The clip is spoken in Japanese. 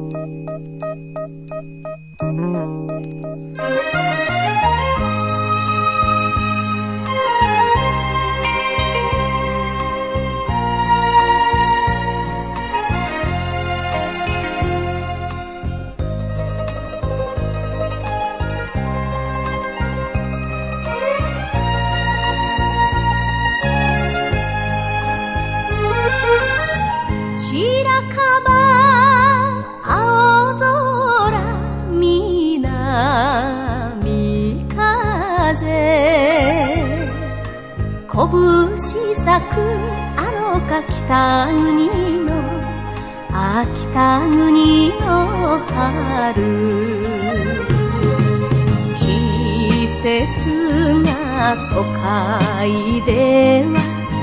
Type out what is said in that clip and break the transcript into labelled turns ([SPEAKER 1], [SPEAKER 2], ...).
[SPEAKER 1] 拳咲くあろか北国の北国の春、季節が都会では